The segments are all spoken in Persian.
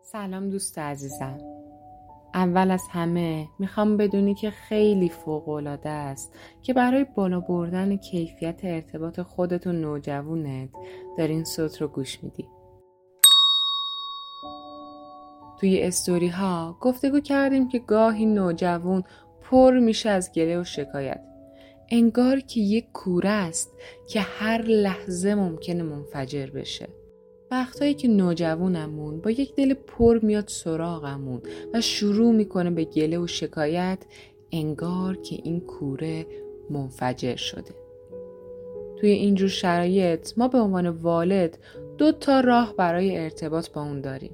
سلام دوست عزیزم. اول از همه میخوام بدونی که خیلی فوق‌العاده است که برای بالا بردن کیفیت ارتباط خودت و نوجوانت داری این صوت رو گوش میدی. توی استوری ها گفتگو کردیم که گاهی نوجوان پر میشه از گله و شکایت. انگار که یک کوره است که هر لحظه ممکنه منفجر بشه. وقتایی که نوجوانمون با یک دل پر میاد سراغمون و شروع میکنه به گله و شکایت، انگار که این کوره منفجر شده. توی اینجور شرایط ما به عنوان والد 2 راه برای ارتباط با اون داریم.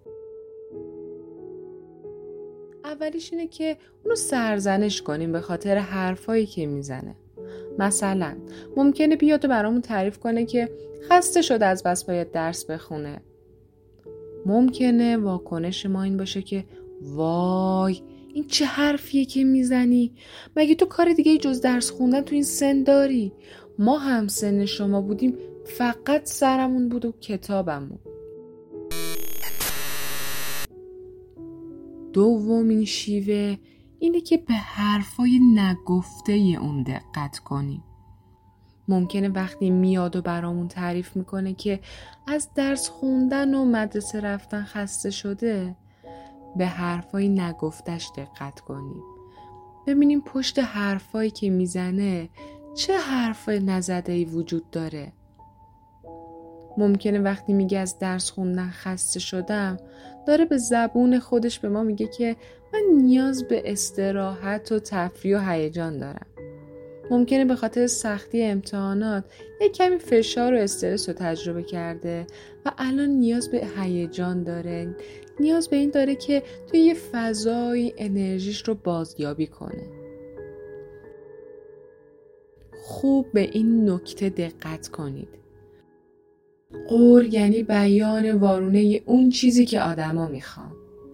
اولیش اینه که اونو سرزنش کنیم به خاطر حرفایی که میزنه. مثلا ممکنه بیاد و برامون تعریف کنه که خسته شده از بس باید درس بخونه. ممکنه واکنش ما این باشه که وای این چه حرفیه که میزنی؟ مگه تو کار دیگه جز درس خوندن تو این سن داری؟ ما هم سن شما بودیم فقط سرمون بود و کتابمون. دومین شیوه اینه که به حرفای نگفته اون دقت کنیم. ممکنه وقتی میاد و برامون تعریف میکنه که از درس خوندن و مدرسه رفتن خسته شده، به حرفای نگفتش دقت کنیم. ببینیم پشت حرفایی که میزنه چه حرفای نزده‌ای وجود داره. ممکنه وقتی میگه از درس خوندن خسته شدم، داره به زبون خودش به ما میگه که من نیاز به استراحت و تفریح و هیجان دارم. ممکنه به خاطر سختی امتحانات یک کمی فشار و استرس رو تجربه کرده و الان نیاز به هیجان داره، نیاز به این داره که توی یه فضای انرژیش رو بازیابی کنه. خوب به این نکته دقت کنید. غور یعنی بیان وارونه اون چیزی که آدما میخوان.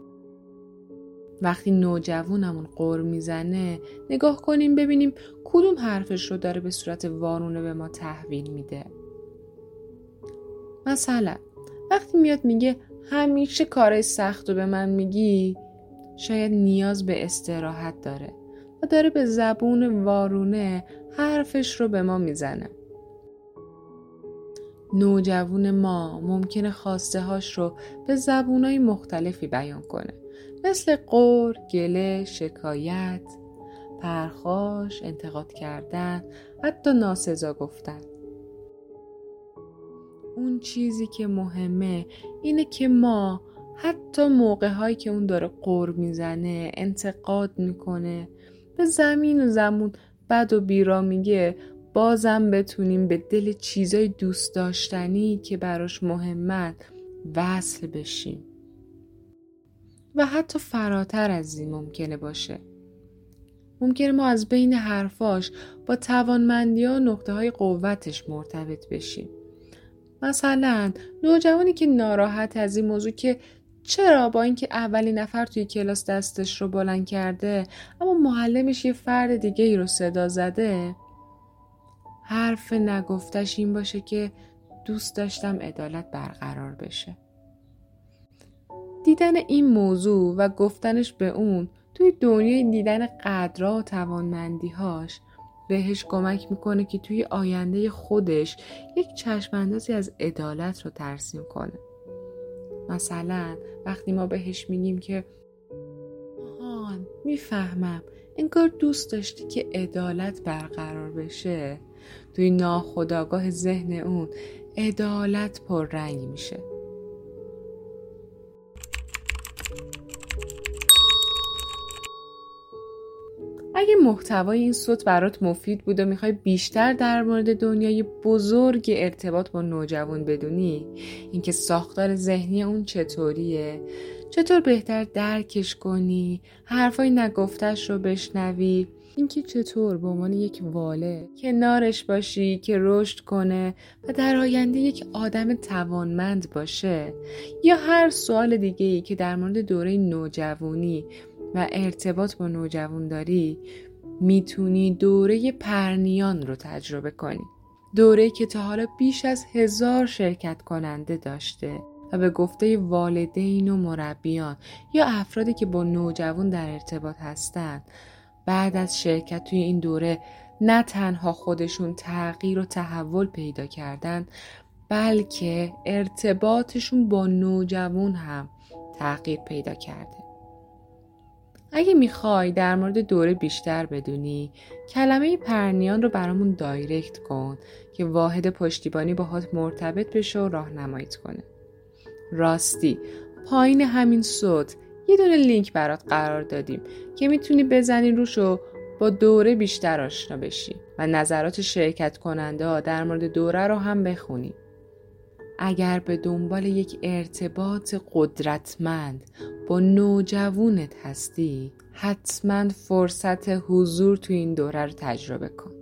وقتی نوجوانمون غور میزنه، نگاه کنیم ببینیم کدوم حرفش رو داره به صورت وارونه به ما تحویل میده. مثلا وقتی میاد میگه همیشه کارای سخت رو به من میگی، شاید نیاز به استراحت داره و داره به زبون وارونه حرفش رو به ما میزنه. نوجوان ما ممکنه خواسته هاش رو به زبونای مختلفی بیان کنه، مثل غور، گله، شکایت، پرخاش، انتقاد کردن، حتی ناسزا گفتن. اون چیزی که مهمه اینه که ما حتی موقع‌هایی که اون داره غور میزنه، انتقاد میکنه، به زمین و زمون بد و بیرا میگه، بازم بتونیم به دل چیزای دوست داشتنی که براش مهمن وصل بشیم. و حتی فراتر از این ممکنه باشه. ممکنه ما از بین حرفاش با توانمندی و نقطه های قوتش مرتبط بشیم. مثلا نوجوانی که ناراحت از این موضوع که چرا با اینکه اولین نفر توی کلاس دستش رو بلند کرده اما معلمش یه فرد دیگه ای رو صدا زده، حرف نگفتش این باشه که دوست داشتم عدالت برقرار بشه. دیدن این موضوع و گفتنش به اون توی دنیای دیدن قدرها و توانمندی‌هاش بهش کمک میکنه که توی آینده خودش یک چشم‌اندازی از عدالت رو ترسیم کنه. مثلا وقتی ما بهش میگیم که آهان میفهمم، انگار دوست داشتی که عدالت برقرار بشه، توی ناخودآگاه ذهن اون عدالت پررنگ میشه. اگه محتوای این صوت برات مفید بود و میخوای بیشتر در مورد دنیای بزرگ ارتباط با نوجوان بدونی، اینکه ساختار ذهنی اون چطوریه، چطور بهتر درکش کنی، حرفای نگفتش رو بشنوی، اینکه چطور به عنوان یک والد کنارش باشی که رشد کنه و در آینده یک آدم توانمند باشه، یا هر سوال دیگه‌ای که در مورد دوره نوجوانی و ارتباط با نوجوان داری، میتونی دوره پرنیان رو تجربه کنی. دوره‌ای که تا حالا بیش از 1000 شرکت کننده داشته و به گفته والدین و مربیان یا افرادی که با نوجوان در ارتباط هستند بعد از شرکت توی این دوره نه تنها خودشون تغییر و تحول پیدا کردن بلکه ارتباطشون با نوجوان هم تغییر پیدا کرده. اگه میخوای در مورد دوره بیشتر بدونی کلمه پرنیان رو برامون دایرکت کن که واحد پشتیبانی باهات مرتبط بشه و راهنماییت کنه. راستی پایین همین صوت یه دونه لینک برات قرار دادیم که میتونی بزنی روش و با دوره بیشتر آشنا بشی و نظرات شرکت کننده ها در مورد دوره رو هم بخونی. اگر به دنبال یک ارتباط قدرتمند با نوجوانت هستی حتما فرصت حضور تو این دوره رو تجربه کن.